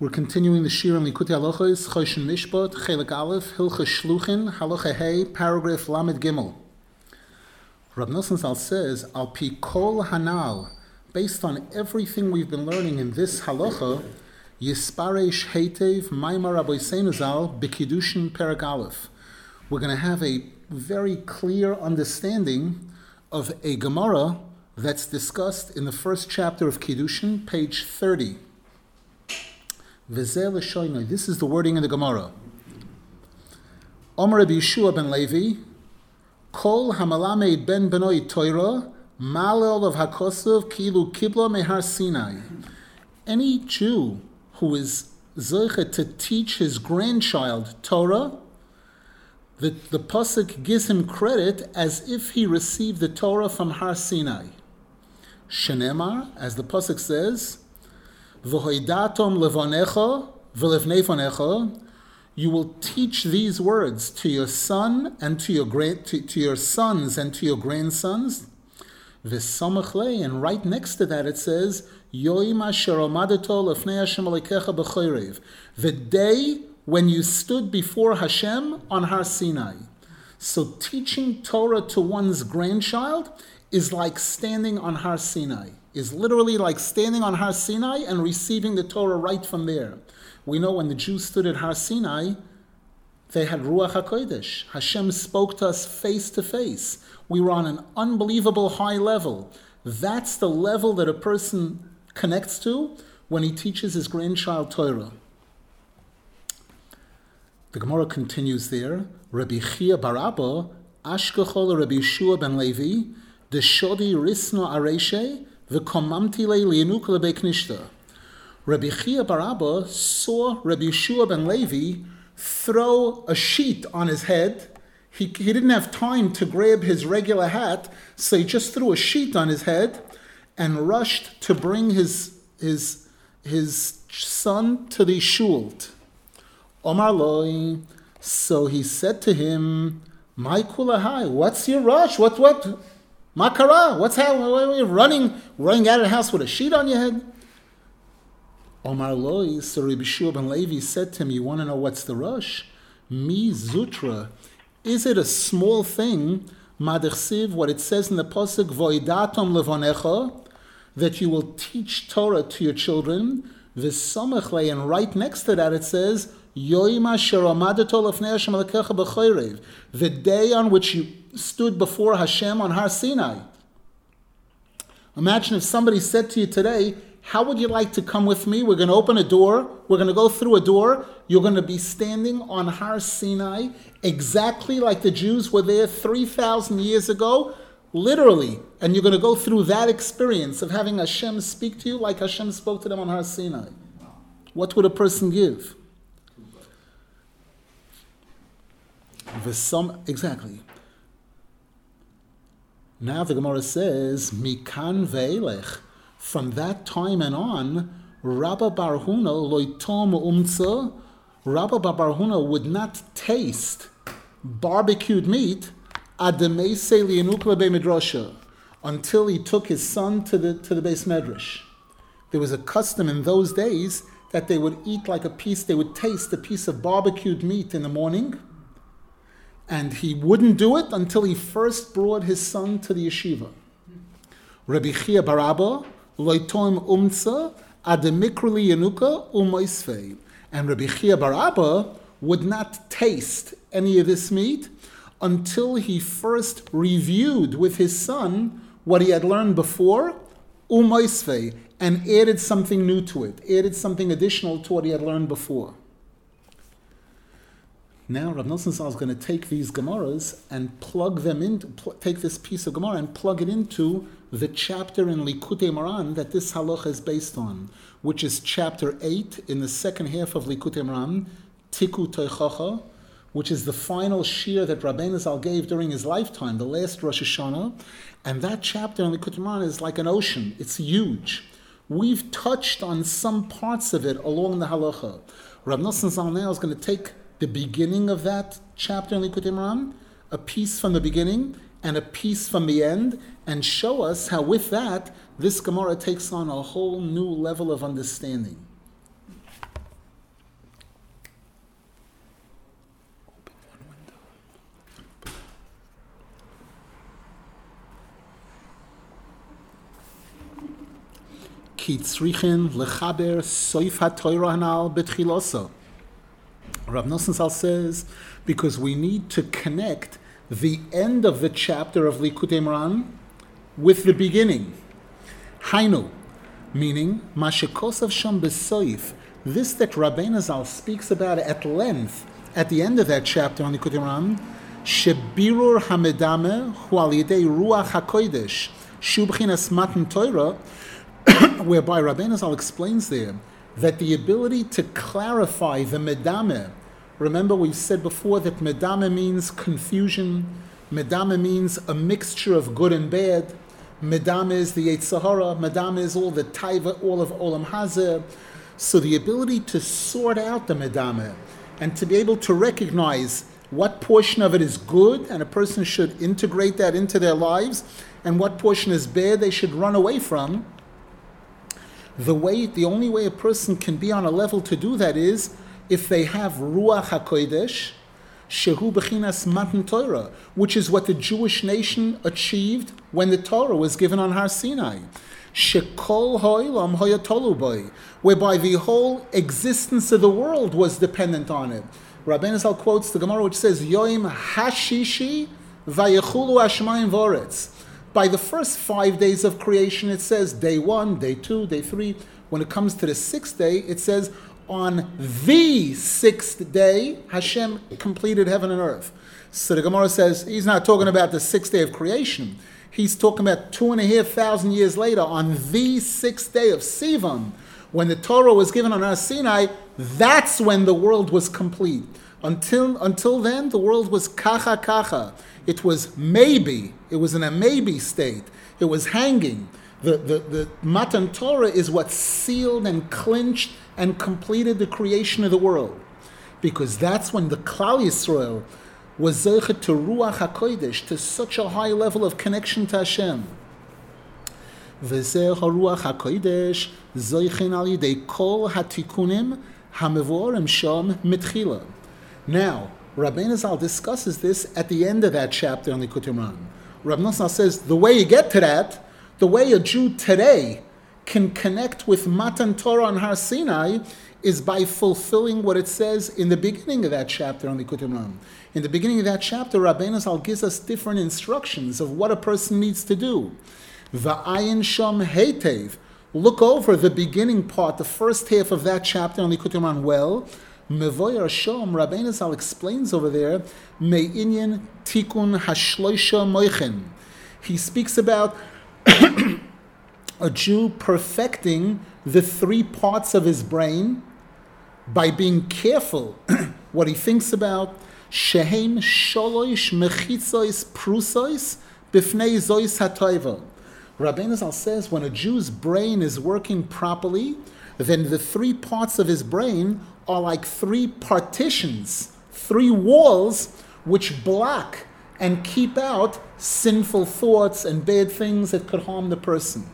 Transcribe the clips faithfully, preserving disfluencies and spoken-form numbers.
We're continuing the Shir in Likutei Halachos, Choshen Mishpat, Chelik Aleph, Hilchos Shluchin, Halacha Hey, paragraph Lamed Gimel. Rab Nosson Zal says, Al Pi Kol Hanal, based on everything we've been learning in this halacha, Yisparesh Heitev Maimar Rabbi Seinu Zal B'Kiddushin Perek Aleph. We're going to have a very clear understanding of a Gemara that's discussed in the first chapter of Kiddushin, page thirty. This is the wording in the Gemara. Omer Rabbi Yeshua ben Levi, Kol hamalamed ben benoi Torah, malel of hakosov kilu kibla mehar Sinai. Any Jew who is zoche to teach his grandchild Torah, the, the pasuk gives him credit as if he received the Torah from Har Sinai. Shenemar, as the pasuk says, V'hoidatom levonecha v'levnei, you will teach these words to your son and to your great to, to your sons and to your grandsons. V'samach lei, and right next to that it says, Yoim asher omadato lefnei Hashem Elokecha b'chorev, the day when you stood before Hashem on Har Sinai. So teaching Torah to one's grandchild is like standing on Har Sinai. Is literally like standing on Har Sinai and receiving the Torah right from there. We know when the Jews stood at Har Sinai, they had Ruach HaKodesh. Hashem spoke to us face to face. We were on an unbelievable high level. That's the level that a person connects to when he teaches his grandchild Torah. The Gemara continues there. Rabbi Chia bar Abba, Ashkechol Rabbi Yeshua ben Levi, the Shodi Risno Areshe, Rabbi Chia bar Abba saw Rabbi Yeshua ben Levi throw a sheet on his head. He, he didn't have time to grab his regular hat, so he just threw a sheet on his head and rushed to bring his his his son to the shul. Omar loi, so he said to him, "My kulahai, what's your rush? What what?" Makara, what's happening? Why are you running, running out of the house with a sheet on your head? Omar Loi, so Rabbi Yeshua ben Levi said to him, you want to know what's the rush? Mi zutra. Is it a small thing, Madechsiv, what it says in the pasuk, Voidatom levonecha, that you will teach Torah to your children, V'samachle, and right next to that it says, Yoim asher omadato lefnei Hashem Elokecha b'chorev, the day on which you stood before Hashem on Har Sinai. Imagine if somebody said to you today, how would you like to come with me? We're going to open a door. We're going to go through a door. You're going to be standing on Har Sinai exactly like the Jews were there three thousand years ago, literally. And you're going to go through that experience of having Hashem speak to you like Hashem spoke to them on Har Sinai. What would a person give? Exactly. Now the Gemara says, Mikan ve'elech, from that time and on, Rabba bar Huna loitom umtza, Rabba bar Huna would not taste barbecued meat ademese li'enukla be'midrasha, until he took his son to the to the Beis Medrash. There was a custom in those days that they would eat like a piece, they would taste a piece of barbecued meat in the morning, and he wouldn't do it until he first brought his son to the yeshiva. Rabbi Chia bar Abba loitoim umtza ademikruli yanuka umoisvei, and Rabbi Chia bar Abba would not taste any of this meat until he first reviewed with his son what he had learned before, umoisvei, and added something new to it, added something additional to what he had learned before. Now, Rav Nosson Zal is going to take these Gemaras and plug them into, pl- take this piece of Gemara and plug it into the chapter in Likutei Moran that this halacha is based on, which is chapter eight in the second half of Likutei Moran, Tiku Teichacha, which is the final shir that Rabbeinu Zal gave during his lifetime, the last Rosh Hashanah. And that chapter in Likutei Moran is like an ocean. It's huge. We've touched on some parts of it along the halacha. Rav Nosson Zal now is going to take the beginning of that chapter in Likutei Moran, a piece from the beginning and a piece from the end, and show us how with that, this Gemara takes on a whole new level of understanding. ki tzrichin lechaber soif haTorah hanal betchiloso. Rav Nosson Zal says, because we need to connect the end of the chapter of Likutei Moharan with the beginning. Hainu, meaning, Mashikosav Sham Besoif, this that Rabbeinu Zal speaks about at length at the end of that chapter on Likutei Moharan, Shebirur Hamedame Hu Al Yidei Ruach HaKodesh Shu B'chinas Matan Torah, whereby Rabbeinu Zal explains there that the ability to clarify the medame, remember we've said before that medame means confusion, medame means a mixture of good and bad, medame is the Yetzer Hara, medame is all the taiva, all of Olam Hazeh. So the ability to sort out the medame and to be able to recognize what portion of it is good and a person should integrate that into their lives and what portion is bad they should run away from. The way, the only way a person can be on a level to do that is if they have Ruach HaKodesh, Shehu B'chinas Matan Torah, which is what the Jewish nation achieved when the Torah was given on Har Sinai. Shekol Ha'olam Hayatolu Boi, whereby the whole existence of the world was dependent on it. Rabbeinu Zal quotes the Gemara which says, Yoim Hashishi Vayechulu Hashemayim V'oretz. By the first five days of creation, it says day one, day two, day three. When it comes to the sixth day, it says on the sixth day, Hashem completed heaven and earth. So the Gemara says he's not talking about the sixth day of creation. He's talking about two and a half thousand years later, on the sixth day of Sivan, when the Torah was given on Har Sinai. That's when the world was complete. Until until then, the world was kacha kacha. It was maybe. It was in a maybe state. It was hanging. The, the, the Matan Torah is what sealed and clinched and completed the creation of the world. Because that's when the Klal Yisrael was zeichet to Ruach HaKodesh, to such a high level of connection to Hashem. V'zeh HaRuach HaKodesh zeichin al yidei kol hatikunim hamevorim sham mitchila. Now, Rabbeinu Zal discusses this at the end of that chapter on Likutei Moharan. Rabbeinu Zal says the way you get to that, the way a Jew today can connect with Matan Torah on Har Sinai is by fulfilling what it says in the beginning of that chapter on Likutei Moharan. In the beginning of that chapter, Rabbeinu Zal gives us different instructions of what a person needs to do. Va'ayin sham heitev. Look over the beginning part, the first half of that chapter on Likutei Moharan well. Mevoyer Shom, Rabbeinu Zal explains over there, Me'inyan tikun hashloisha moichen. He speaks about a Jew perfecting the three parts of his brain by being careful what he thinks about. Shehem sholoish mechitzois prusois bifnei zois hatayva. Rabbeinu Zal says when a Jew's brain is working properly, then the three parts of his brain are like three partitions, three walls which block and keep out sinful thoughts and bad things that could harm the person.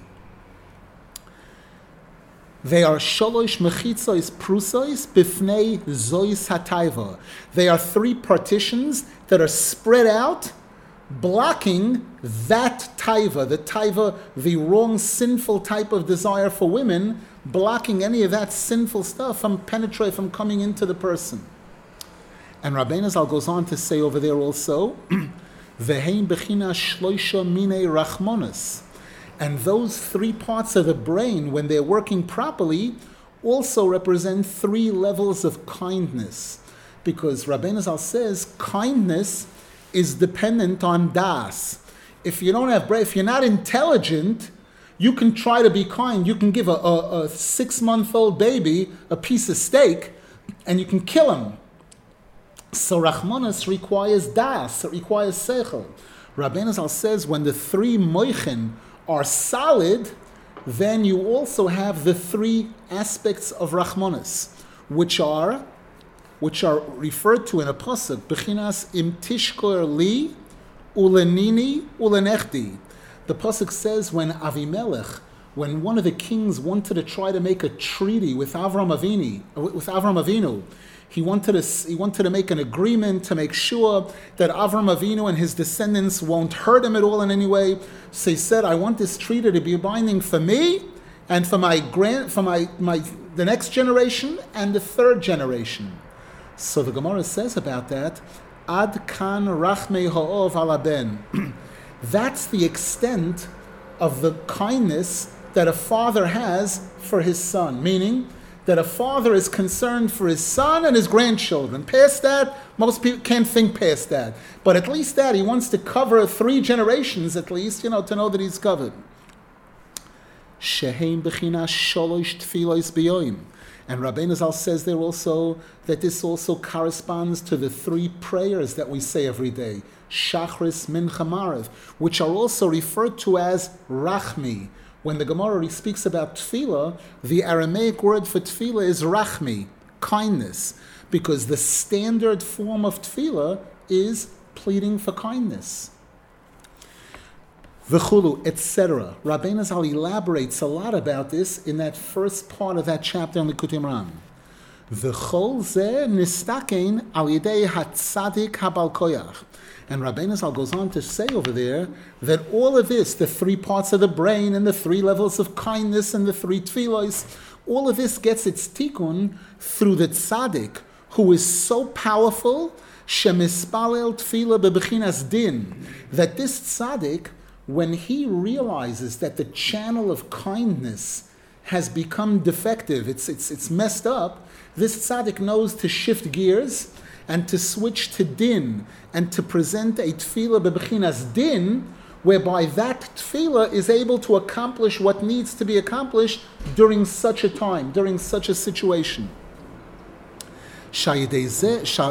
They are sholosh mechitzois prusois bifnei zois hatayva. They are three partitions that are spread out, blocking that taiva, the taiva, the wrong sinful type of desire for women, blocking any of that sinful stuff from penetrating, from coming into the person. And Rabbeinu Zal goes on to say over there also, Vehein bechina shloisha mine rachmonos. And those three parts of the brain, when they're working properly, also represent three levels of kindness. Because Rabbeinu Zal says kindness is dependent on das. If you don't have brain, if you're not intelligent, you can try to be kind. You can give a, a, a six-month-old baby a piece of steak, and you can kill him. So Rachmanis requires das, it requires seichel. Rabbeinu Zal says when the three moichen are solid, then you also have the three aspects of Rachmanis, which are which are referred to in a pasuk, Bechinas im tishkor li ulenini ulenechdi. The pasuk says when Avimelech, when one of the kings wanted to try to make a treaty with Avram Avinu, with Avram Avinu, he wanted to he wanted to make an agreement to make sure that Avram Avinu and his descendants won't hurt him at all in any way. So he said, "I want this treaty to be binding for me and for my grand, for my, my the next generation and the third generation. So the Gemara says about that, Ad kan rachmei ha'ov ala ben. That's the extent of the kindness that a father has for his son, meaning that a father is concerned for his son and his grandchildren. Past that, most people can't think past that. But at least that, he wants to cover three generations at least, you know, to know that he's covered. Sheheim b'chinas sholosh tfilos b'yoyim. And Rabbeinu Zal says there also that this also corresponds to the three prayers that we say every day, Shachris, Mincha, Maariv, which are also referred to as Rachmi. When the Gemara speaks about tefillah, the Aramaic word for tefillah is Rachmi, kindness, because the standard form of tefillah is pleading for kindness. V'chulu, et cetera. Rabbeinu Zal elaborates a lot about this in that first part of that chapter in Likutei Moharan. V'chol zeh nistaken al yidei hatzadik habal koyach. And Rabbeinu Zal goes on to say over there that all of this, the three parts of the brain and the three levels of kindness and the three tefillos, all of this gets its tikkun through the tzaddik, who is so powerful, shemispalel tefillah bebechinas din, that this tzaddik, when he realizes that the channel of kindness has become defective, it's, it's, it's messed up, this tzaddik knows to shift gears and to switch to din, and to present a tefillah bebechinas din, whereby that tefillah is able to accomplish what needs to be accomplished during such a time, during such a situation. Shayidei zeh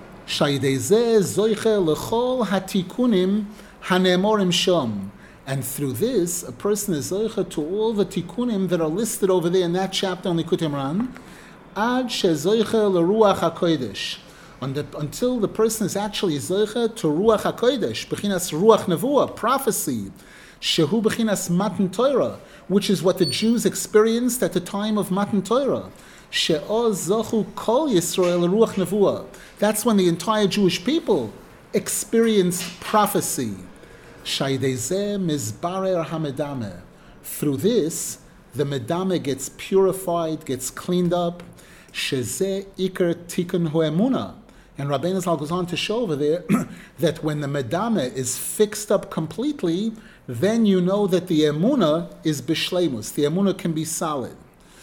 zoiche lechol hatikunim hanemorim shom. And through this, a person is zoiche to all the tikunim that are listed over there in that chapter on Likutei Moharan, ad shezoiche leruach hakodesh. Until the person is actually zoiche to ruach hakodesh, bechinas ruach nevuah, prophecy, shehu bechinas matan Torah, which is what the Jews experienced at the time of matan Torah. She'oz zochu kol Yisrael ruach nevuah. That's when the entire Jewish people experienced prophecy. Shaydezeh mizbarer hamedameh. Through this, the medameh gets purified, gets cleaned up. Shezeh iker tikkun ho'emunah. And Rabbeinu Zal goes on to show over there that when the medameh is fixed up completely, then you know that the emunah is bishleimus. The emunah can be solid.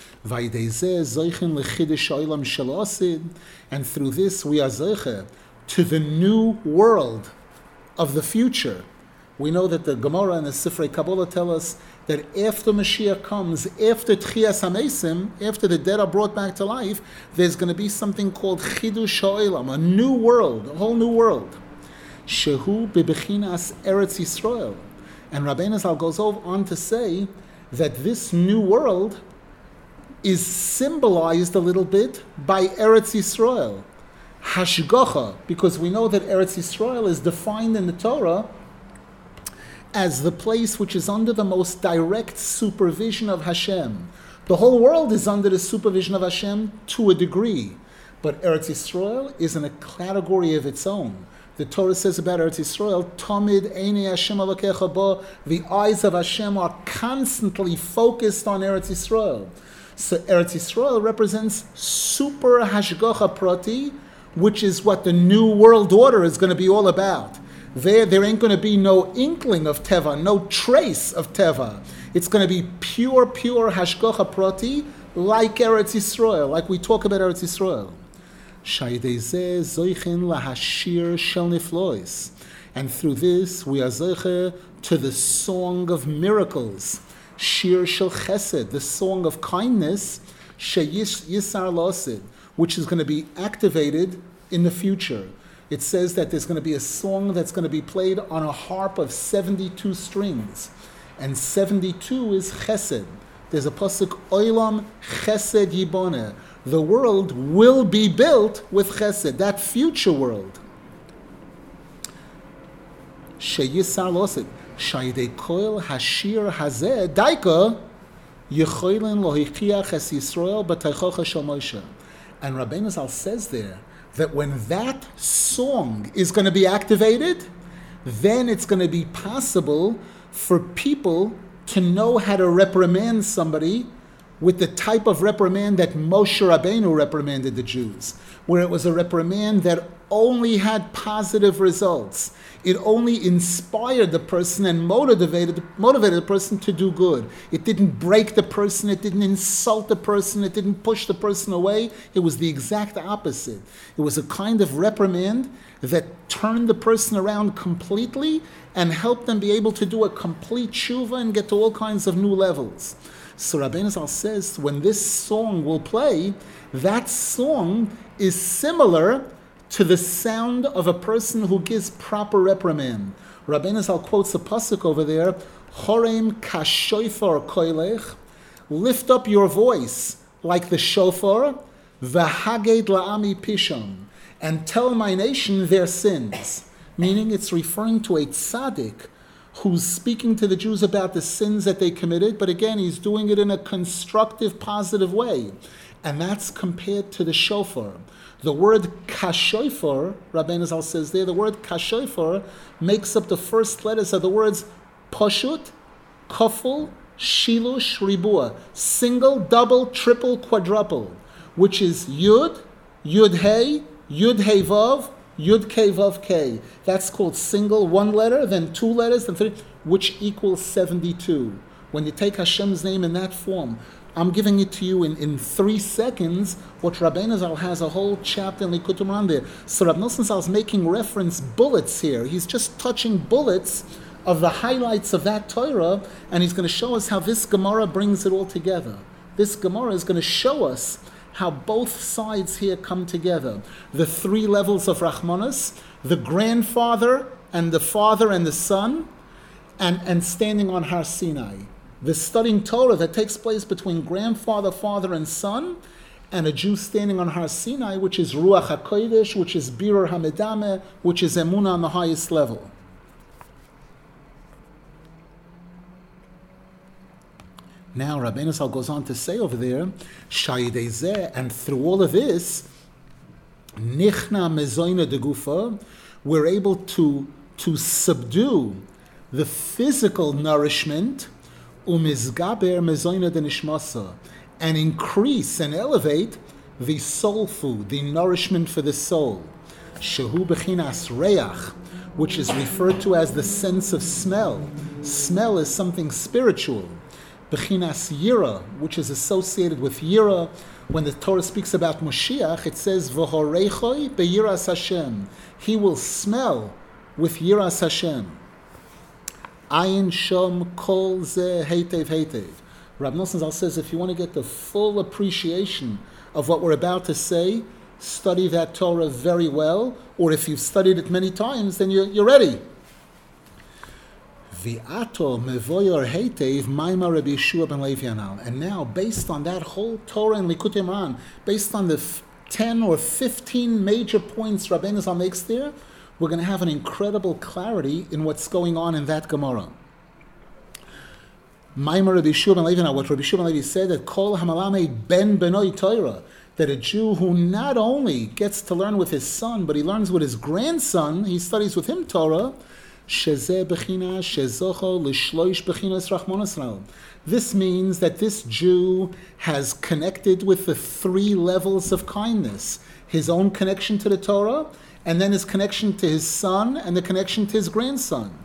And through this we are zeiche to the new world of the future. We know that the Gemara and the Sifrei Kabbalah tell us that after Mashiach comes, after Tchias HaMesim, after the dead are brought back to life, there's going to be something called Chidush HaOlam, a new world, a whole new world. Shehu bebechinas Eretz Yisrael. And Rabbeinu Zal goes on to say that this new world is symbolized a little bit by Eretz Yisrael. Hashgacha, because we know that Eretz Yisrael is defined in the Torah as the place which is under the most direct supervision of Hashem. The whole world is under the supervision of Hashem to a degree, but Eretz Yisrael is in a category of its own. The Torah says about Eretz Yisrael, Tamid Einei Hashem Elokecha Bo, the eyes of Hashem are constantly focused on Eretz Yisrael. So Eretz Yisrael represents super Hashgacha Prati, which is what the new world order is going to be all about. There, there ain't going to be no inkling of Teva, no trace of Teva. It's going to be pure, pure Hashgacha Prati, like Eretz Yisrael, like we talk about Eretz Yisrael. Shaydezeh zoichin lahashir shel niflois. And through this, we are zoiche to the song of miracles. Shir shel chesed, the song of kindness, sheyish yisar losid, which is going to be activated in the future. It says that there's going to be a song that's going to be played on a harp of seventy-two strings. And seventy-two is chesed. There's a pasuk, Olam chesed yiboneh. The world will be built with chesed, that future world. Sheyisar losid. Shaydei koil hashir hazeh daika yechoylin lohichiach es Yisrael b'teichocha shel Moshe. And Rabbeinu Zal says there that when that song is going to be activated, then it's going to be possible for people to know how to reprimand somebody with the type of reprimand that Moshe Rabbeinu reprimanded the Jews, where it was a reprimand that only had positive results. It only inspired the person and motivated, motivated the person to do good. It didn't break the person, it didn't insult the person, it didn't push the person away. It was the exact opposite. It was a kind of reprimand that turned the person around completely and helped them be able to do a complete tshuva and get to all kinds of new levels. So Rabbeinu Zal says, when this song will play, that song is similar to the sound of a person who gives proper reprimand. Rabbeinu Zal quotes a pasuk over there, Horem kashoifar koilech, lift up your voice like the shofar, v'haged la'ami pishon, and tell my nation their sins. Meaning it's referring to a tzaddik who's speaking to the Jews about the sins that they committed, but again, he's doing it in a constructive, positive way. And that's compared to the shofar. The word kashoifar, Rabbeinu Zal says there, the word kashoifar makes up the first letters of the words pashut, kaful, shilush, ribua, single, double, triple, quadruple, which is yud, yud hey, yud hey vav, Yud K Vav K. That's called single, one letter, then two letters, then three, which equals seventy-two. When you take Hashem's name in that form, I'm giving it to you in, in three seconds, what Rabbeinu Zal has a whole chapter in Likutei Moharan there. So Rabbi Nosson Zal is making reference bullets here. He's just touching bullets of the highlights of that Torah, and he's going to show us how this Gemara brings it all together. This Gemara is going to show us how both sides here come together. The three levels of Rachmanas, the grandfather and the father and the son, and, and standing on Har Sinai. The studying Torah that takes place between grandfather, father, and son, and a Jew standing on Har Sinai, which is Ruach HaKodesh, which is Birur HaMedameh, which is Emunah on the highest level. Now, Rabbeinu Zal goes on to say over there, Shayidezeh, and through all of this, Nichna Mezoina de Gufa, we're able to, to subdue the physical nourishment, Umizgaber Mezoina de Nishmasa, and increase and elevate the soul food, the nourishment for the soul. Shehu Bechinas Reach, which is referred to as the sense of smell. Smell is something spiritual. Bechinas Yira, which is associated with Yira. When the Torah speaks about Moshiach, it says, V'horeichoi beyiras Hashem. He will smell with Yiras Hashem. Ayin Shom Kol Ze Heitev Heitev. Rabbi Nosson Zal says, if you want to get the full appreciation of what we're about to say, study that Torah very well, or if you've studied it many times, then you're, you're ready. V'ato mevoyor heitev maimar Rabbi Yeshua ben Levi Anal. And now, based on that whole Torah and Likutei Moharan, based on the f- ten or fifteen major points Rabbeinu Zal makes there, we're going to have an incredible clarity in what's going on in that Gemara. Maimar Rabbi Yeshua ben Levi Anal, what Rabbi Yeshua ben Levi said, that Kol Hamalame ben benoi Torah, that a Jew who not only gets to learn with his son, but he learns with his grandson, he studies with him Torah, this means that this Jew has connected with the three levels of kindness. His own connection to the Torah, and then his connection to his son, and the connection to his grandson.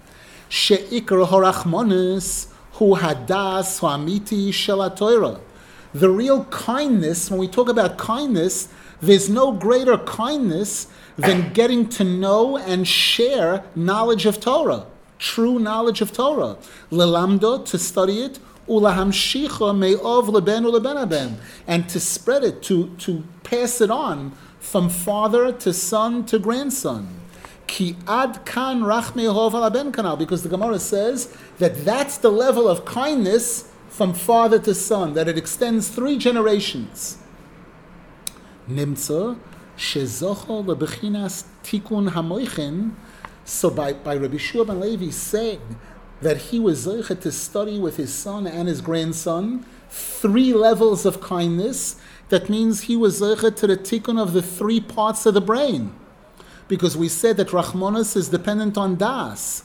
The real kindness, when we talk about kindness, there's no greater kindness than getting to know and share knowledge of Torah, true knowledge of Torah. Lelamdo, to study it, ulahamshicha me'ov leben uleben haben, and to spread it, to, to pass it on from father to son to grandson. Ki ad kan rach me'ov al ben kanal, because the Gemara says that that's the level of kindness from father to son, that it extends three generations. Nimtza shezocho lebechinas tikun hamoichin. So by, by Rabbi Yeshua ben Levi saying that he was zoche to study with his son and his grandson three levels of kindness, that means he was zoche to the tikkun of the three parts of the brain. Because we said that Rachmanos is dependent on das.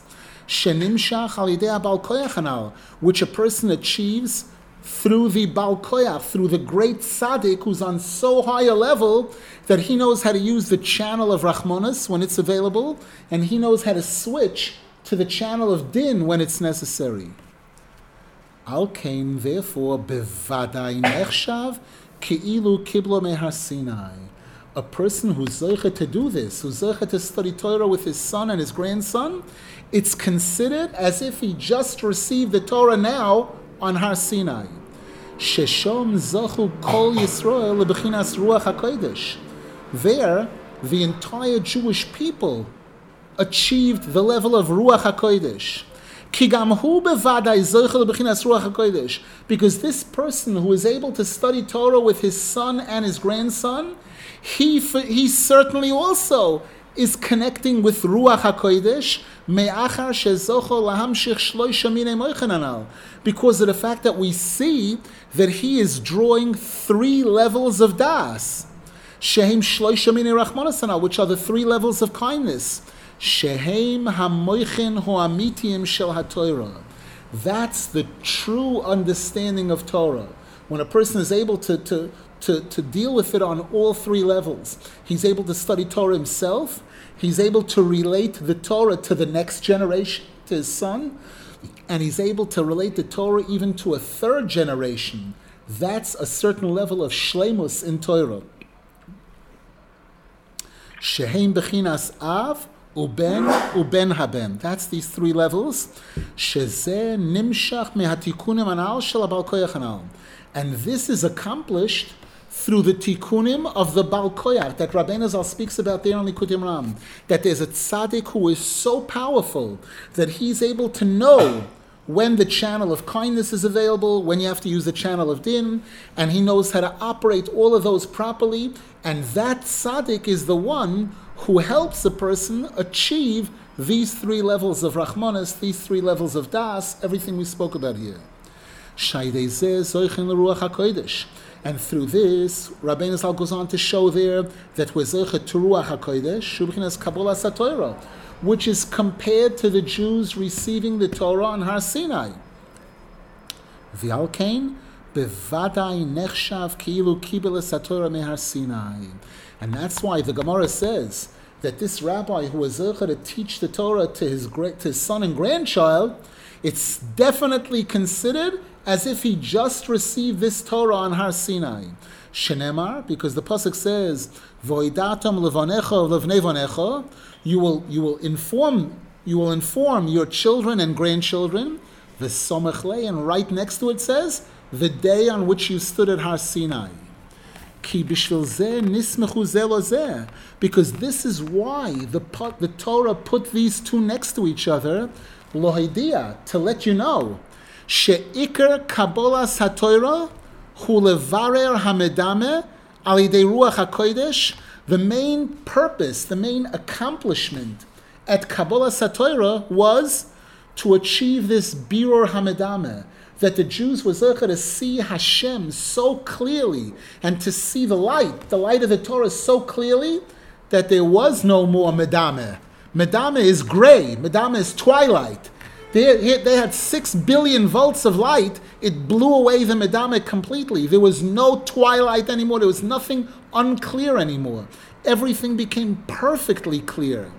Shenimshach al yidei ha'Bal Koyach hanal, which a person achieves through the Bal Koyach, through the great tzaddik who's on so high a level that he knows how to use the channel of Rachmanas when it's available, and he knows how to switch to the channel of Din when it's necessary. Al Kain, therefore, bevadai nechshav ki'ilu kiblo mehar Sinai. A person who's zeicha to do this, who's zeicha to study Torah with his son and his grandson, it's considered as if he just received the Torah now on Har Sinai. Sheshom zachu kol Yisrael lebechinas ruach hakodesh. There, the entire Jewish people achieved the level of ruach hakodesh. Ki gam hu bevadai zachu lebechinas ruach hakodesh. Because this person who is able to study Torah with his son and his grandson, he he certainly also is connecting with Ruach HaKodesh, me'achar shezocho lahamshich shloisha minei moichen anal, because of the fact that we see that he is drawing three levels of das, shehem shloisha minei rachmanas anal, which are the three levels of kindness, shehem hamoichen ho'amitiyim shel haTorah. That's the true understanding of Torah. When a person is able to to To, to deal with it on all three levels. He's able to study Torah himself. He's able to relate the Torah to the next generation, to his son. And he's able to relate the Torah even to a third generation. That's a certain level of shleimus in Torah. Shehem bechinas av, uben, uben haben. That's these three levels. Shezeh nimshach mehatikunim anal shel ha'Bal Koyach anal. And this is accomplished through the tikkunim of the Bal Koyach that Rabbeinu Zal speaks about there on Likutei Moharan, that there's a tzaddik who is so powerful that he's able to know when the channel of kindness is available, when you have to use the channel of din, and he knows how to operate all of those properly, and that tzaddik is the one who helps a person achieve these three levels of Rachmanas, these three levels of das, everything we spoke about here. And through this, Rabbeinu Zal goes on to show there that we're zeicha to Ruach HaKodesh, Shubchinas Kabbalah SaTorah, which is compared to the Jews receiving the Torah on Har Sinai. V'al kain, bevadai nechshav ki'ilu kibel SaTorah mehar Sinai. And that's why the Gemara says that this rabbi who was zeicha to teach the Torah to his, to his son and grandchild, it's definitely considered as if he just received this Torah on Har Sinai. Shenemar, because the pasuk says, "Voidatam levanecha levnei vanecha," you will you will inform you will inform your children and grandchildren. V'somech lei, and right next to it says, the day on which you stood at Har Sinai. Ki bishvil zeh nismechu zeh lo zeh, because this is why the the Torah put these two next to each other. Lohidia, to let you know, she'ikar kabbalas haTorah hu levarer hamedame al yidei ruach hakodesh. The main purpose, the main accomplishment at kabbalas haTorah was to achieve this birur hamedame, that the Jews were zeicha to see Hashem so clearly and to see the light, the light of the Torah so clearly that there was no more medame. Medame is gray. Medame is twilight. They, they had six billion volts of light. It blew away the Medame completely. There was no twilight anymore. There was nothing unclear anymore. Everything became perfectly clear.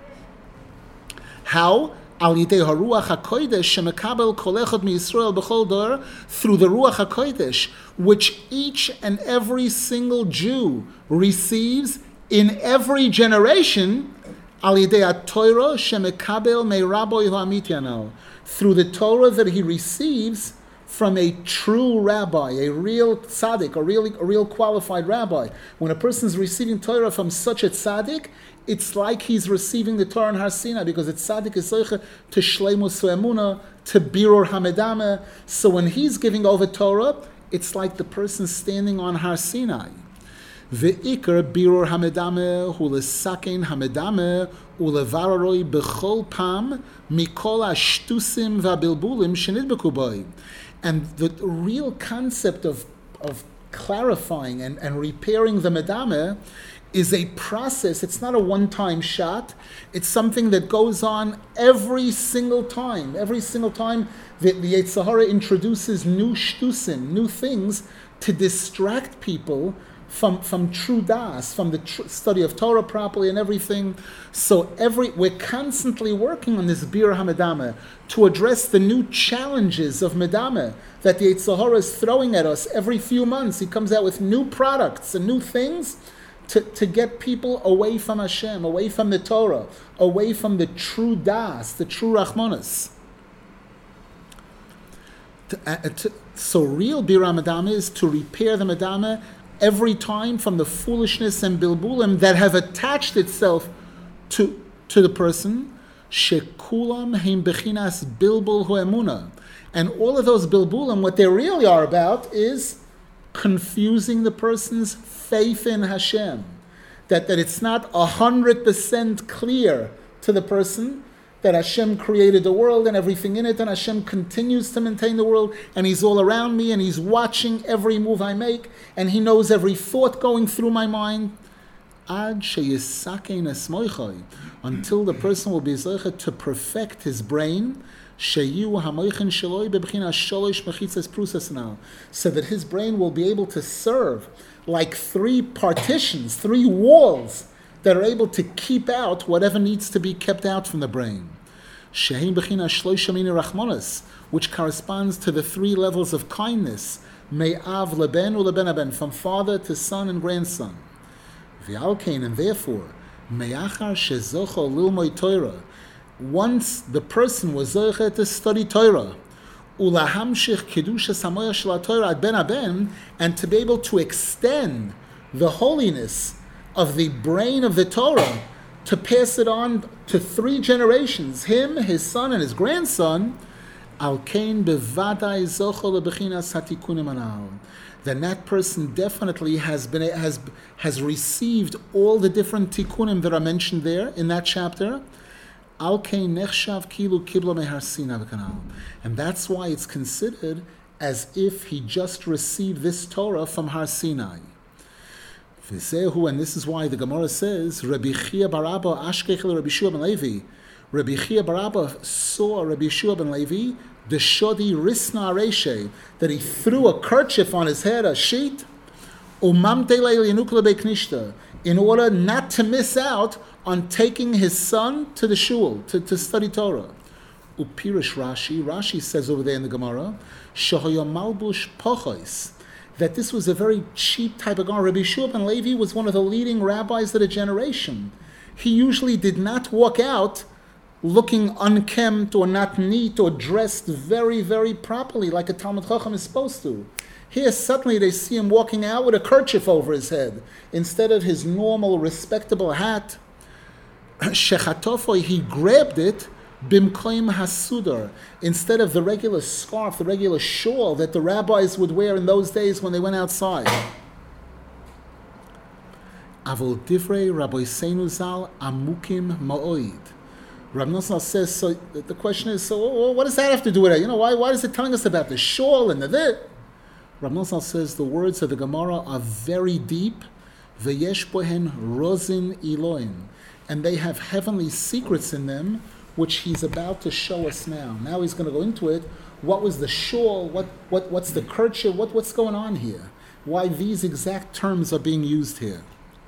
How? Al yidei haruach hakodesh shemekabel kol echad miYisrael b'chol dor, through the ruach hakodesh, which each and every single Jew receives in every generation. Al yidei haTorah shemekabel me'raboi ha'amiti anal, through the Torah that he receives from a true rabbi, a real tzaddik, a real, a real qualified rabbi. When a person is receiving Torah from such a tzaddik, it's like he's receiving the Torah in Har Sinai, because the tzaddik is zeicha to shleimus ve'emunah, to birur hamedame. So when he's giving over Torah, it's like the person standing on Har Sinai. Ve'ikar birur hamedame hu lesakein hamedame ulevararoi b'chol pam mikol hashtusim va'bilbulim shenidbeku boi. And the real concept of, of clarifying and, and repairing the medame is a process. It's not a one-time shot. It's something that goes on every single time. Every single time that the Yetzer Hara introduces new shtusim, new things to distract people from, from true das, from the tr- study of Torah properly and everything. So every we're constantly working on this Bir HaMedameh to address the new challenges of Medameh that the Yetzer Hara is throwing at us every few months. He comes out with new products and new things to, to get people away from Hashem, away from the Torah, away from the true das, the true Rachmanis. To, uh, to, so real Bir HaMedameh is to repair the Medameh every time from the foolishness and bilbulim that have attached itself to, to the person. Shekulam heim bechinas bilbul hu emuna. And all of those bilbulim, what they really are about is confusing the person's faith in Hashem. That, that it's not a hundred percent clear to the person that Hashem created the world and everything in it, and Hashem continues to maintain the world, and He's all around me, and He's watching every move I make, and He knows every thought going through my mind. Ad sheyisakein esmoichai, until the person will be zeicha to perfect his brain, sheyu hamoichin sheloi bebchina sholosh mechitzas prusas now, so that his brain will be able to serve like three partitions, three walls, that are able to keep out whatever needs to be kept out from the brain. Shehem b'china shloisha mina rachmanos, which corresponds to the three levels of kindness, me'av leben u leben aben, from father to son and grandson. V'alkein, and therefore, me'achar shezocho lilmoi Torah, once the person was zoche to study Torah, ulahamshich kedushas hamoyach shel Torah ad ben aben, and to be able to extend the holiness of the brain of the Torah, to pass it on to three generations, him, his son, and his grandson, al kein bevadai zocho lebechinas hatikunim anal, then that person definitely has been has has received all the different tikkunim that are mentioned there in that chapter. Al kein nechshav kilu kibla mehar Sinai v'kanal, and that's why it's considered as if he just received this Torah from Har Sinai. And this is why the Gemara says, Rabbi Chia bar Abba ashkechel Rabbi Shua ben Levi. Rabbi Chia bar Abba saw Rabbi Shua ben Levi, the shodi risna areshe, that he threw a kerchief on his head, a sheet, in order not to miss out on taking his son to the shul, to, to study Torah. Upirish Rashi, Rashi says over there in the Gemara, Shahoya malbush pochos, that this was a very cheap type of garment. Rabbi Shua ben Levi was one of the leading rabbis of the generation. He usually did not walk out looking unkempt or not neat or dressed very, very properly like a Talmud Chacham is supposed to. Here suddenly they see him walking out with a kerchief over his head instead of his normal, respectable hat. Shechatofoi, he grabbed it, bimkoim hasudar, instead of the regular scarf, the regular shawl that the rabbis would wear in those days when they went outside. Avol divrei Rabbi Seinu Zal amukim ma'oid. Rabbi Nosson says, so the question is, so what does that have to do with it? You know, why, why is it telling us about the shawl and the this? Rabbi Nosson says the words of the Gemara are very deep, v'yesh bohen rozin iloin, and they have heavenly secrets in them, which he's about to show us now. Now he's going to go into it. What was the shawl? What, what, what's the kerchief? What, what's going on here? Why these exact terms are being used here?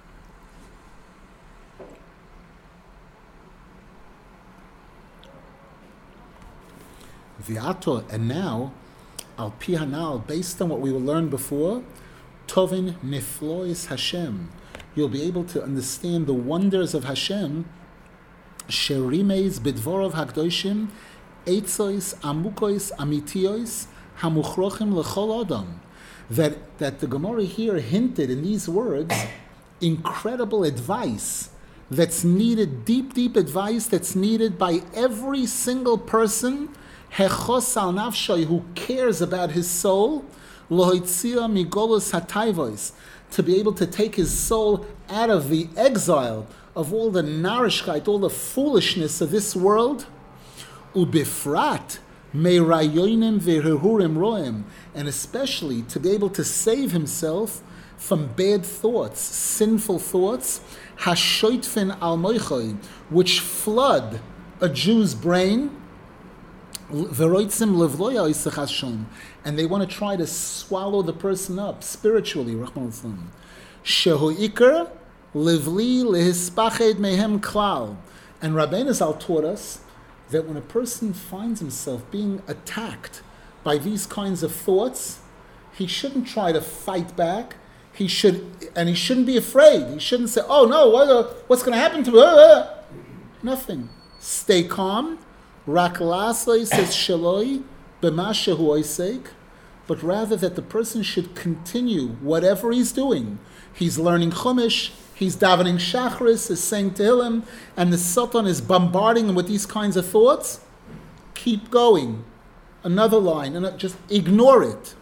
V'ato, and now, al pi hanal, based on what we will learn before, tovin niflois Hashem, you'll be able to understand the wonders of Hashem. Sherimeis bidvorov hakdoshim, eitzois amukois amitiois hamuchrochim lechol adam. That that the Gemara here hinted in these words, incredible advice that's needed, deep, deep advice that's needed by every single person, hechos al nafshay, who cares about his soul, lohitzia migolus hatayvos, to be able to take his soul out of the exile of all the narishkeit, all the foolishness of this world, ubifrat meirayonim ve'herhurim roim, and especially to be able to save himself from bad thoughts, sinful thoughts, hashoitfin al moichoi, which flood a Jew's brain, veroitzim levloya isachashon, and they want to try to swallow the person up spiritually. Shehu ikar livli lehispached mehem klal. And Rabbeinu Zal taught us that when a person finds himself being attacked by these kinds of thoughts, he shouldn't try to fight back. He should, and he shouldn't be afraid. He shouldn't say, "Oh no, what, uh, what's going to happen to me?" Uh, nothing. Stay calm. Rak lasei says shaloi b'ma shehu oisek, but rather that the person should continue whatever he's doing. He's learning Chumash. He's davening Shachris, is saying Tehillim, and the Sultan is bombarding him with these kinds of thoughts. Keep going. Another line, and just ignore it.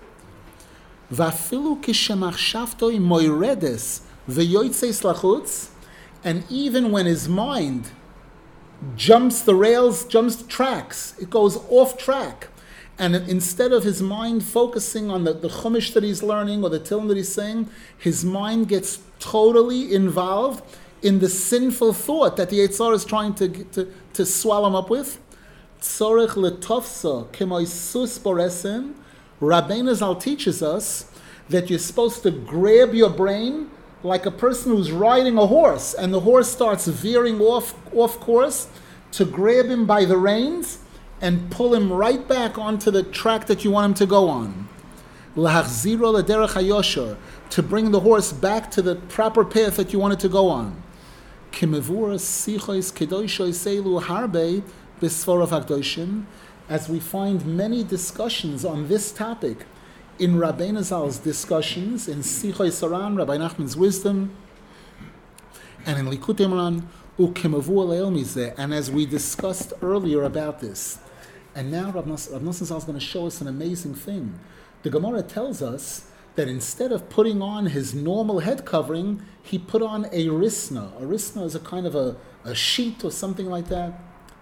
Vafilu kishemachshavtoi moiredes veyoitzeis lachutz, and even when his mind jumps the rails, jumps the tracks, it goes off track, and instead of his mind focusing on the, the Chumash that he's learning or the Tehillim that he's saying, his mind gets totally involved in the sinful thought that the Yetzer Hara is trying to, to, to swallow him up with. Tzorech letofsa k'moi sus boresen. Rabbeinu Zal teaches us that you're supposed to grab your brain like a person who's riding a horse, and the horse starts veering off, off course, to grab him by the reins and pull him right back onto the track that you want him to go on. Lahachziro lederech hayosher, to bring the horse back to the proper path that you want it to go on. Kimevura sichos kedoshos seilu harbe b'sforav hakdoshim, as we find many discussions on this topic in Rabbeinu Zal's discussions, in Sichos Saran, Rabbi Nachman's wisdom, and in Likutei Moharan, u'kimavu aleil mizeh, and as we discussed earlier about this. And now Rabbi Nosson Zal is going to show us an amazing thing. The Gemara tells us that instead of putting on his normal head covering, he put on a risna. A risna is a kind of a, a sheet or something like that.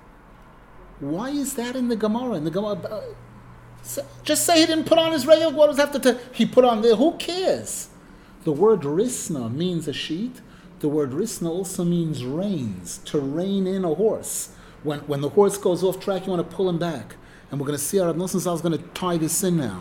Why is that in the Gemara? In the Gemara, uh, just say he didn't put on his regular. What does have to? T- he put on there. Who cares? The word risna means a sheet. The word risna also means reins, to rein in a horse. When when the horse goes off track, you want to pull him back. And we're going to see how Rav Nosson Zal is going to tie this in now.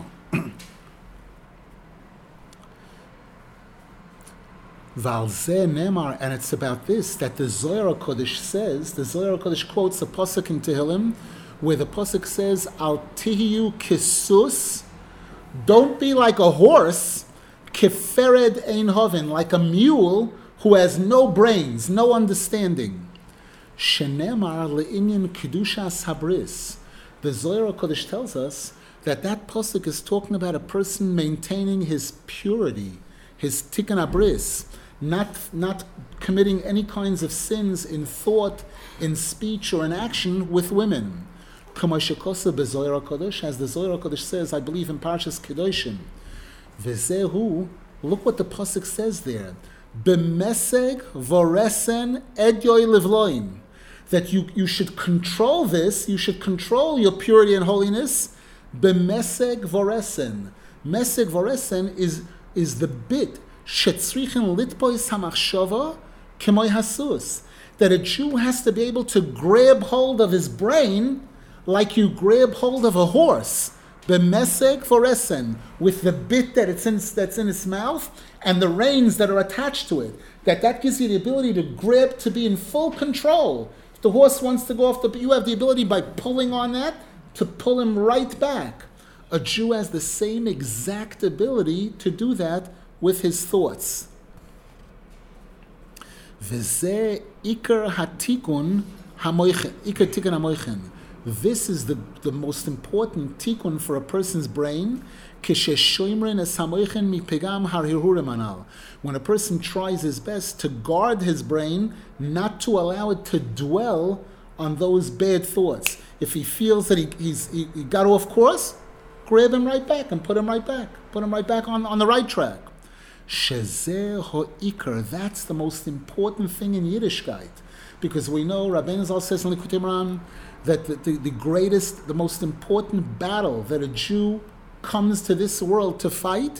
Valzeh Nemar, and it's about this that the Zohar Kodesh says. The Zohar Kodesh quotes a pasuk in Tehillim, where the pasuk says, "Al tihiyu kisus," don't be like a horse, kifered ein hoven, like a mule who has no brains, no understanding. Shenemar le'inyan kedushas habris. The Zohar Kodesh tells us that that pasuk is talking about a person maintaining his purity, his tikkun abris. Not, not committing any kinds of sins in thought, in speech, or in action with women. Kamashikosa beZohar HaKodesh, as the Zohar HaKodesh says, I believe in Parshas Kedoshim. V'zehu, look what the pasuk says there. B'meseg voresen edyoy livloim. That you, you should control this, you should control your purity and holiness. B'meseg voresen. Meseg voresen is, is the bit shetzrichen litpois hamachshava k'moy hasus, that a Jew has to be able to grab hold of his brain like you grab hold of a horse, b'meseg voresen, with the bit that it's in, that's in its mouth and the reins that are attached to it. That that gives you the ability to grab, to be in full control. If the horse wants to go off the, you have the ability by pulling on that to pull him right back. A Jew has the same exact ability to do that with his thoughts. V'zeh ikar hatikun hamoichen, ikar tikun hamoichen. This is the, the most important tikkun for a person's brain. When a person tries his best to guard his brain, not to allow it to dwell on those bad thoughts. If he feels that he, he's, he, he got off course, grab him right back and put him right back. Put him right back on, on the right track. Shezeh ho'ikar, that's the most important thing in Yiddishkeit. Because we know, Rabbeinu Zal says in Likutei Moharan, that the, the, the greatest, the most important battle that a Jew comes to this world to fight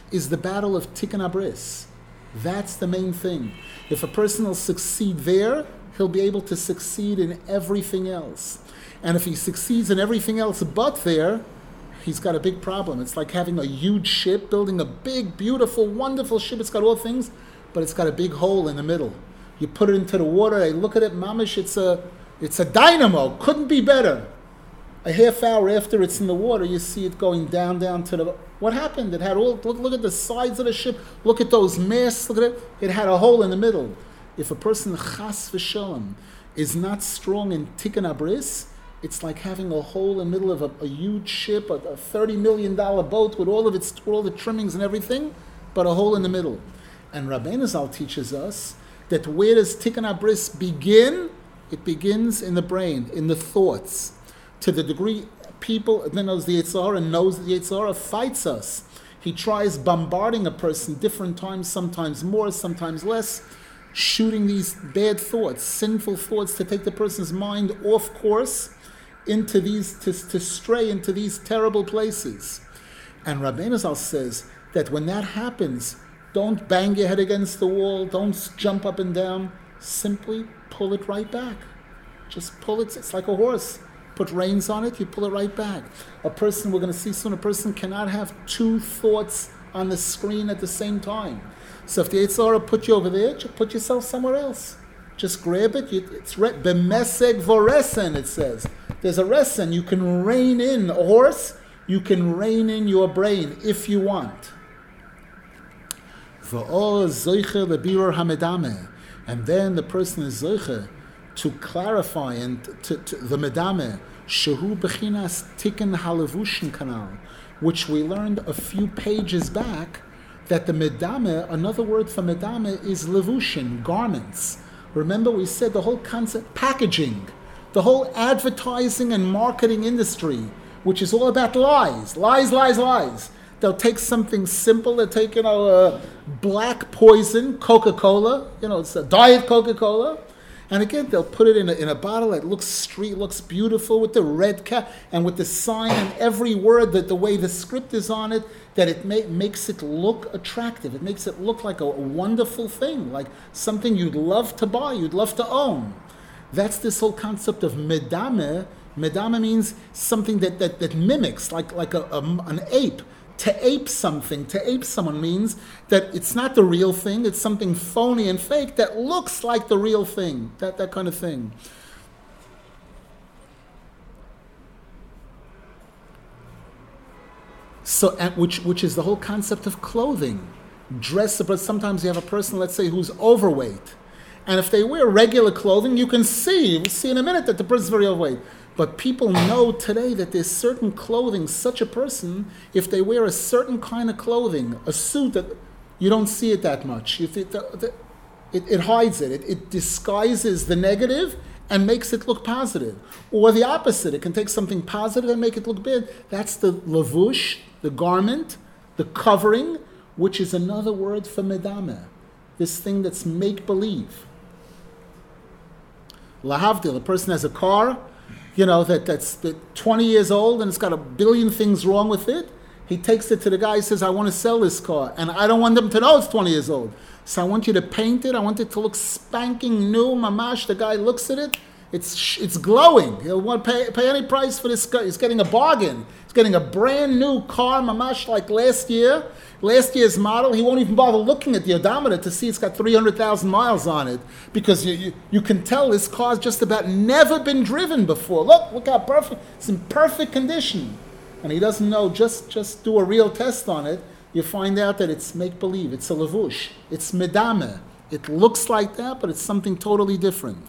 is the battle of Tikkun Abris. That's the main thing. If a person will succeed there, he'll be able to succeed in everything else. And if he succeeds in everything else but there, he's got a big problem. It's like having a huge ship, building a big, beautiful, wonderful ship. It's got all things, but it's got a big hole in the middle. You put it into the water, they look at it, mamish, it's a, it's a dynamo. Couldn't be better. A half hour after it's in the water, you see it going down, down to the... What happened? It had all... Look, look at the sides of the ship. Look at those masts. Look at it. It had a hole in the middle. If a person, chas v'shalom, is not strong in Tikkun Abris, it's like having a hole in the middle of a, a huge ship, a, a thirty million dollars boat with all of its, all the trimmings and everything, but a hole in the middle. And Rabbeinu Zal teaches us that where does Tikkun Abris begin? It begins in the brain, in the thoughts. To the degree people, then knows the Yetzer Hara and knows that the Yetzer Hara fights us. He tries bombarding a person different times, sometimes more, sometimes less, shooting these bad thoughts, sinful thoughts to take the person's mind off course into these, to, to stray into these terrible places. And Rabbeinu Zal says that when that happens, don't bang your head against the wall, don't jump up and down, simply pull it right back. Just pull it, it's like a horse. Put reins on it, you pull it right back. A person, we're going to see soon, a person cannot have two thoughts on the screen at the same time. So if the Yetzer Hara put you over there, just put yourself somewhere else. Just grab it. It's b'meseg voresen, it says. There's a resen. You can rein in a horse. You can rein in your brain if you want. And then the person is zoiche to clarify and to, to the medame, shehu bechinas tikkun halavushin kanal, which we learned a few pages back, that the medame, another word for medame is levushin, garments. Remember we said the whole concept, packaging, the whole advertising and marketing industry, which is all about lies, lies, lies, lies. They'll take something simple, they'll take, you know, uh, black poison, Coca-Cola, you know, it's a diet Coca-Cola, and again, they'll put it in a, in a bottle that looks street, looks beautiful with the red cap and with the sign and every word, that the way the script is on it, that it ma- makes it look attractive. It makes it look like a, a wonderful thing, like something you'd love to buy, you'd love to own. That's this whole concept of medame. Medame means something that, that, that mimics, like, like a, a, an ape. To ape something, to ape someone means that it's not the real thing, it's something phony and fake that looks like the real thing, that, that kind of thing. So, and which which is the whole concept of clothing. Dress, but sometimes you have a person, let's say, who's overweight. And if they wear regular clothing, you can see, we'll see in a minute that the person's very overweight. But people know today that there's certain clothing, such a person, if they wear a certain kind of clothing, a suit, that you don't see it that much. If it, it, it hides it. it. It disguises the negative and makes it look positive. Or the opposite, it can take something positive and make it look bad. That's the lavush, the garment, the covering, which is another word for medame, this thing that's make-believe. Lahavdil, a person has a car, you know, that, that's twenty years old and it's got a billion things wrong with it. He takes it to the guy, he says, I want to sell this car. And I don't want them to know it's twenty years old. So I want you to paint it. I want it to look spanking new, mamash. The guy looks at it. It's it's glowing. He'll want to pay, pay any price for this car. He's getting a bargain. He's getting a brand new car, mamash, like last year. Last year's model. He won't even bother looking at the odometer to see it's got three hundred thousand miles on it, because you, you, you can tell this car's just about never been driven before. Look, look how perfect. It's in perfect condition. And he doesn't know, just, just do a real test on it. You find out that it's make-believe. It's a lavush. It's medame. It looks like that, but it's something totally different.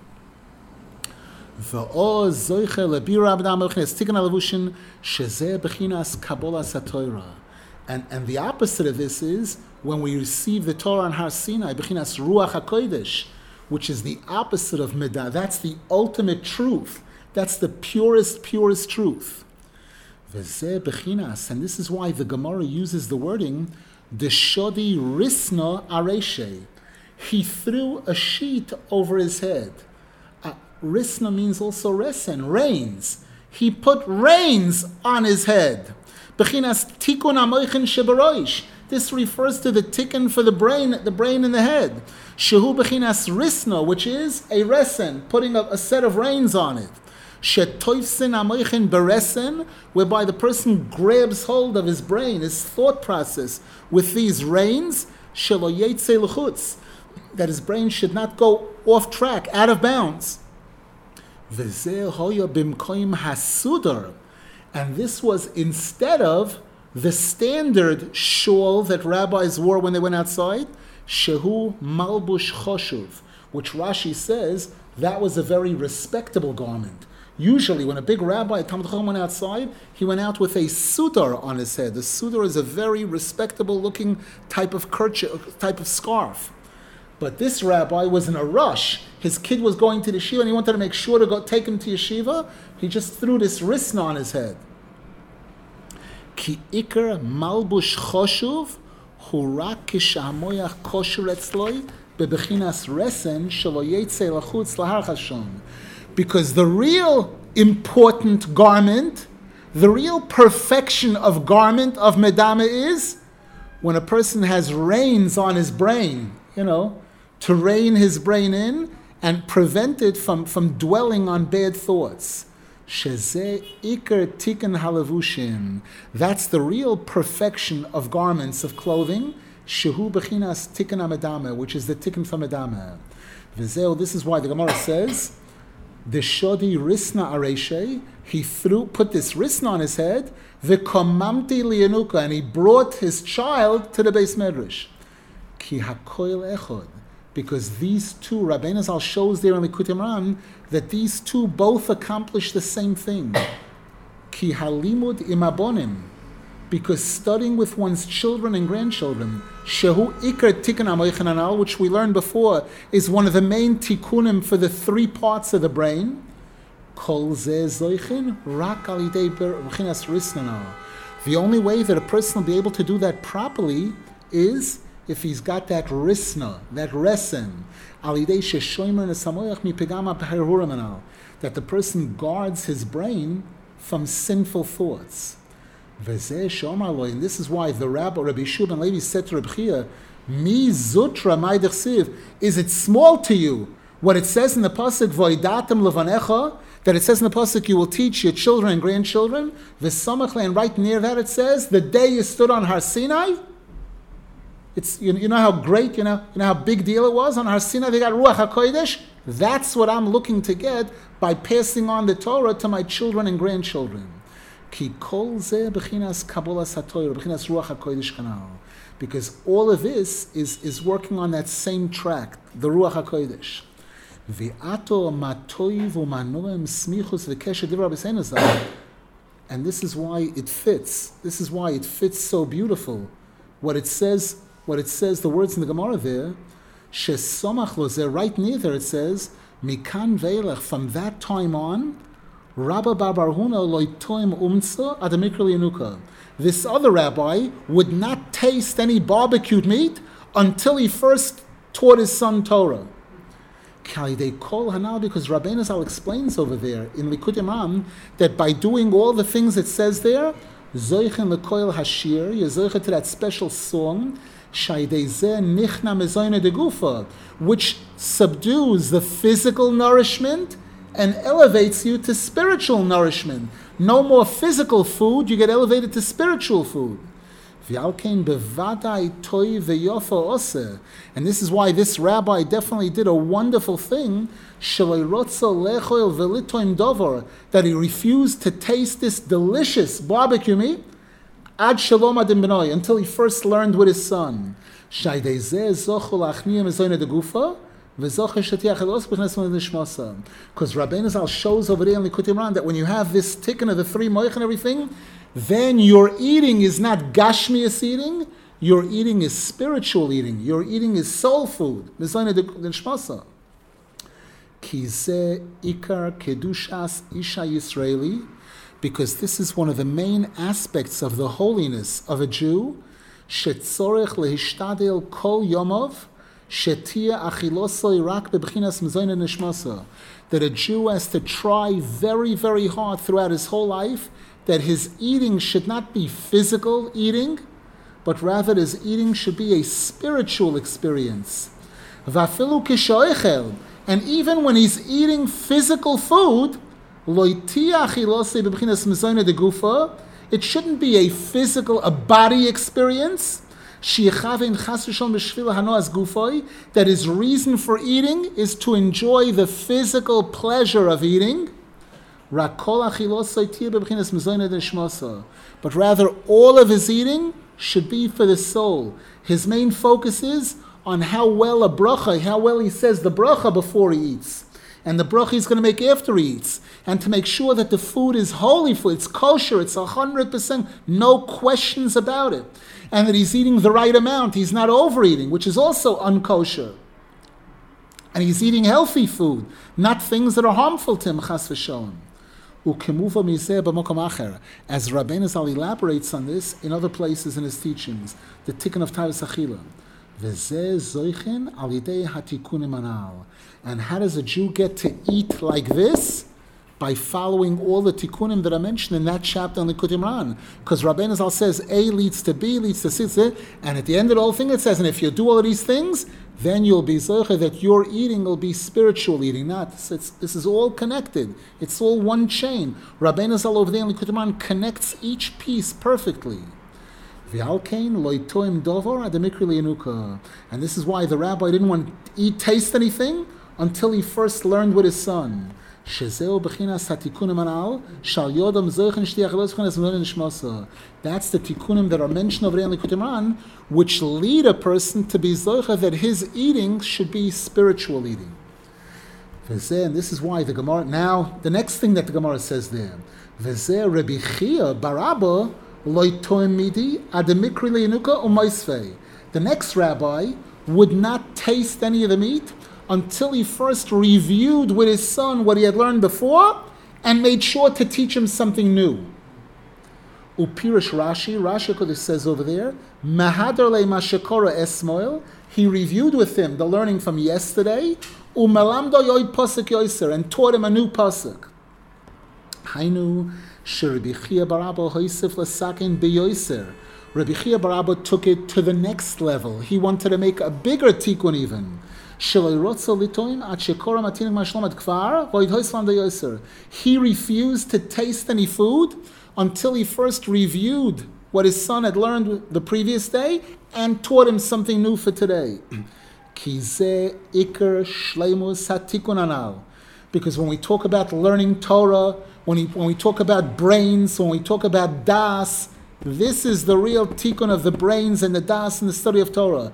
And, and the opposite of this is when we receive the Torah on Har Sinai, Bechinas Ruach HaKodesh, which is the opposite of Midah. That's the ultimate truth. That's the purest, purest truth. V'zeh Bechinas, and this is why the Gemara uses the wording, Deshodi Risna Areshe. He threw a sheet over his head. Uh, risna means also resen, reins. He put reins on his head. Bechinas tikun amoichin shebaroish. This refers to the tikkun for the brain, the brain in the head. Shehu bechinas risna, which is a resen, putting a, a set of reins on it. Shetoifsin amoichin beresen, whereby the person grabs hold of his brain, his thought process, with these reins. Shelo yetze l'chutz, that his brain should not go off track, out of bounds. V'zeh hoya bimkoim hasudar, and this was instead of the standard shawl that rabbis wore when they went outside, shehu malbush choshuv, which Rashi says that was a very respectable garment. Usually, when a big rabbi, Talmid Chacham, went outside, he went out with a sudar on his head. The sudar is a very respectable-looking type of kerchief, type of scarf. But this rabbi was in a rush. His kid was going to the yeshiva, and he wanted to make sure to go take him to yeshiva. He just threw this risna on his head. Ki ikar malbush choshuv hurak kishamoyach kosher etzloi bebechinas resen shelo yetze lachutz lahar chashon. Because the real important garment, the real perfection of garment of medama is when a person has reins on his brain, you know, to rein his brain in and prevent it from, from dwelling on bad thoughts. Shezeh ikar tikkun halavushim. That's the real perfection of garments, of clothing. Shehu bechinas tikkun hamedama, which is the tikkun for medama. V'zeo, this is why the Gemara says, the shodi risna areshe, he threw, put this risna on his head, v'komamti liyanuka, and he brought his child to the Beis Medrash. Ki hakoil echod, because these two, Rabbeinu Zal shows there in Likutei Moharan that these two both accomplish the same thing. Ki halimud imabonim, because studying with one's children and grandchildren, shehu ikar tikkun hamoichin hanal, which we learned before, is one of the main tikkunim for the three parts of the brain. Kol zeh zoichin rak al yidei bechinas risna. The only way that a person will be able to do that properly is if he's got that risna, that resen, al yidei sheshoimer nesamoyach mi pegama b'herhurim hanal, that the person guards his brain from sinful thoughts. And this is why the Rabbi, Rabbi Yeshua ben Levi, said to Rabbi Chia, Mi zutra ma'idechsiv, is it small to you what it says in the pasuk Voidatem levanecha, that it says in the pasuk you will teach your children and grandchildren, v'samachle, and right near that it says the day you stood on Har Sinai. It's you know, you know how great, you know, you know how big deal it was on Har Sinai. They got Ruach HaKodesh. That's what I'm looking to get by passing on the Torah to my children and grandchildren. Ki kol zeh bechinas kabolas hatoyr, bechinas ruach hakodesh kanal, because all of this is, is working on that same track, the ruach hakodesh. V'ato matoiv u'manoem smichus v'kesher divra b'seinu zal, and this is why it fits. This is why it fits so beautiful. What it says, what it says, the words in the Gemara there, shesomach lo zeh, right near there it says, mikan veilech, from that time on. Rabba bar bar Huna loitoim umtza adamikra liyanuka. This other rabbi would not taste any barbecued meat until he first taught his son Torah. They call hanal, because Rabbeinu Zal explains over there in Likutei Moharan that by doing all the things it says there, zoichen lekoil hashir, you zoichen to that special song, shaydezeh nichna mezoyne de gufa, which subdues the physical nourishment and elevates you to spiritual nourishment. No more physical food, you get elevated to spiritual food. And this is why this rabbi definitely did a wonderful thing, that he refused to taste this delicious barbecue meat ad shalom adim b'noi, until he first learned with his son. Because Rabbeinu Zal shows over there in Likutei Moharan that when you have this tikkun of the three moich and everything, then your eating is not gashmias eating, your eating is spiritual eating, your eating is soul food. Ki zeh ikar kedushas isha Yisraeli, because this is one of the main aspects of the holiness of a Jew, shetzorech lehishtadel kol yomov, that a Jew has to try very, very hard throughout his whole life that his eating should not be physical eating, but rather his eating should be a spiritual experience. Vafilu kishoichel, and even when he's eating physical food, it shouldn't be a physical, a body experience. That his reason for eating is to enjoy the physical pleasure of eating. But rather, all of his eating should be for the soul. His main focus is on how well a bracha, how well he says the bracha before he eats, and the bracha he's going to make after he eats, and to make sure that the food is holy food, it's kosher, it's one hundred percent, no questions about it, and that he's eating the right amount, he's not overeating, which is also unkosher. And he's eating healthy food, not things that are harmful to him, chas v'sholem. As Rabbeinu Zal elaborates on this in other places in his teachings, the Tikkun of Taivas Achila. And how does a Jew get to eat like this? By following all the tikkunim that I mentioned in that chapter on the Likutei Moharan. Because Rabbeinu Zal says A leads to B, leads to C, and at the end of the whole thing it says, and if you do all of these things, then you'll be zoche that your eating will be spiritual eating. Not it's, this is all connected. It's all one chain. Rabbeinu Zal over there in the Likutei Moharan connects each piece perfectly. And this is why the rabbi didn't want to eat, taste anything until he first learned with his son. That's the tikkunim that are mentioned over there in the Likutei Moharan, which lead a person to be zoche that his eating should be spiritual eating. And this is why the Gemara, now the next thing that the Gemara says there, Rabbi Chia bar Abba the next rabbi would not taste any of the meat until he first reviewed with his son what he had learned before and made sure to teach him something new. Upirish Rashi, Rashi Kodesh says over there, Mahadar le mashakora esmoil, he reviewed with him the learning from yesterday, umelamdo yoid pasuk yoiser, and taught him a new pasuk. Hainu, Rabbi Chia bar Abba hoisif l'sakin beyoiser. Rabbi Chia bar Abba took it to the next level. He wanted to make a bigger tikkun even. He refused to taste any food until he first reviewed what his son had learned the previous day and taught him something new for today. Because when we talk about learning Torah, when, he, when we talk about brains, when we talk about das, this is the real tikkun of the brains and the das in the study of Torah.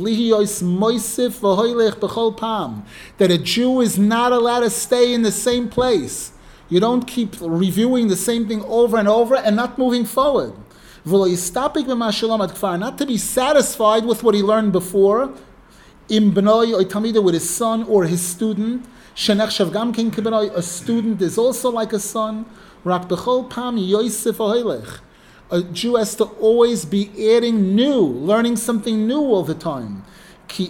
That a Jew is not allowed to stay in the same place. You don't keep reviewing the same thing over and over and not moving forward. Not to be satisfied with what he learned before, with his son or his student. A student is also like a son. A Jew has to always be adding new, learning something new all the time. Because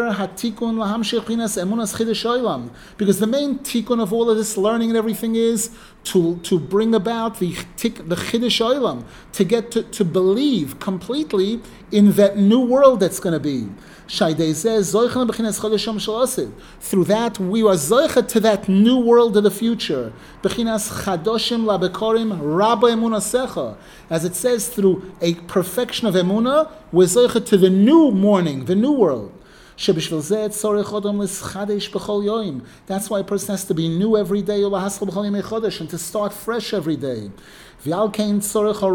the main tikkun of all of this learning and everything is to, to bring about the, the Chiddush Olam, to get to, to believe completely in that new world that's going to be. Through that, we are zoicha to that new world of the future. As it says, through a perfection of emunah, we're zoicha to the new morning, the new world. That's why a person has to be new every day and to start fresh every day. And this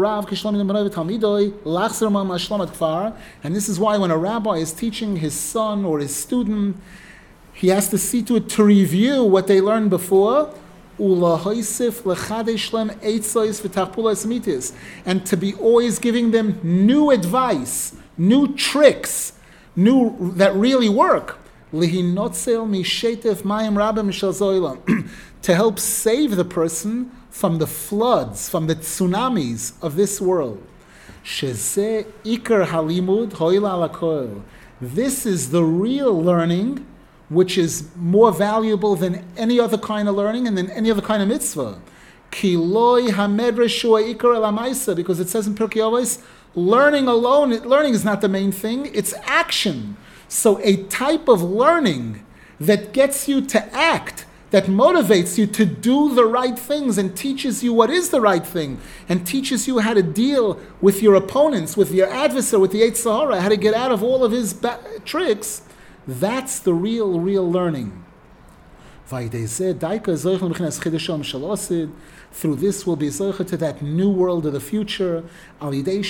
is why when a rabbi is teaching his son or his student, he has to see to it to review what they learned before, and to be always giving them new advice, new tricks, new that really work. To help save the person from the floods, from the tsunamis of this world. This is the real learning, which is more valuable than any other kind of learning and than any other kind of mitzvah. Because it says in Pirkei Avos, Learning alone, learning is not the main thing, it's action. So a type of learning that gets you to act, that motivates you to do the right things and teaches you what is the right thing and teaches you how to deal with your opponents, with your adversary, with the Yetzer Hara, how to get out of all of his ba- tricks, that's the real, real learning. Through this we'll be zocher to that new world of the future, by the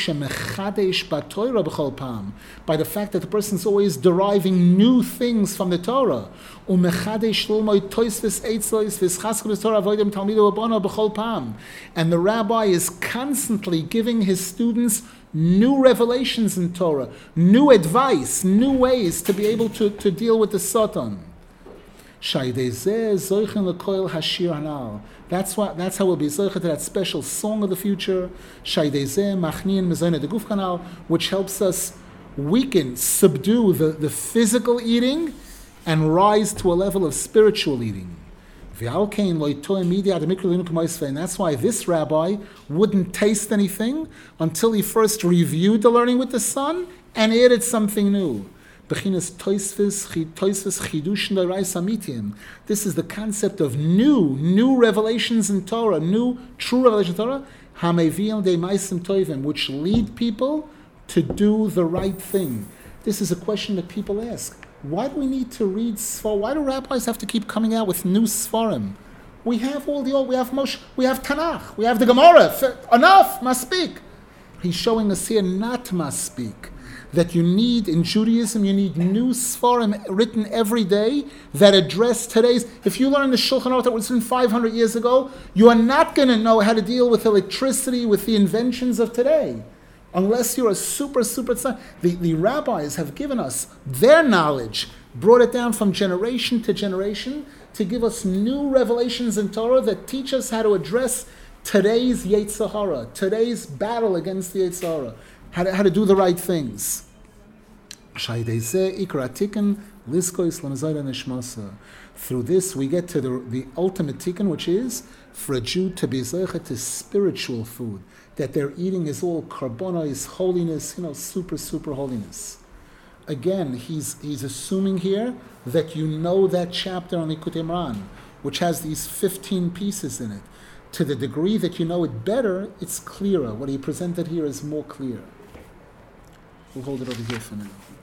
fact that the person's always deriving new things from the Torah. And the rabbi is constantly giving his students new revelations in Torah, new advice, new ways to be able to, to deal with the Satan. That's what. That's how we'll be zocher to that special song of the future, which helps us weaken, subdue the, the physical eating, and rise to a level of spiritual eating. And that's why this rabbi wouldn't taste anything until he first reviewed the learning with the son and added something new. This is the concept of new, new revelations in Torah, new, true revelations in Torah, which lead people to do the right thing. This is a question that people ask. Why do we need to read Sfar? Why do rabbis have to keep coming out with new Sfarim? We have all the old, we have Moshe, we have Tanakh, we have the Gemara. Enough, must speak. He's showing us here not must speak. That you need, in Judaism, you need new Sfarim written every day that address today's. If you learn the Shulchan Aruch that was written five hundred years ago, you are not going to know how to deal with electricity, with the inventions of today. Unless you're a super, super... The, the rabbis have given us their knowledge, brought it down from generation to generation to give us new revelations in Torah that teach us how to address today's Yetzer Hara, today's battle against the Yetzer Hara. How to, how to do the right things. Through this, we get to the, the ultimate tikkun, which is for a Jew to be zeicha to spiritual food. That their eating is all karbona, is holiness, you know, super, super holiness. Again, he's he's assuming here that you know that chapter on Likutei Moharan, which has these fifteen pieces in it. To the degree that you know it better, it's clearer. What he presented here is more clear. We'll hold it over here for now.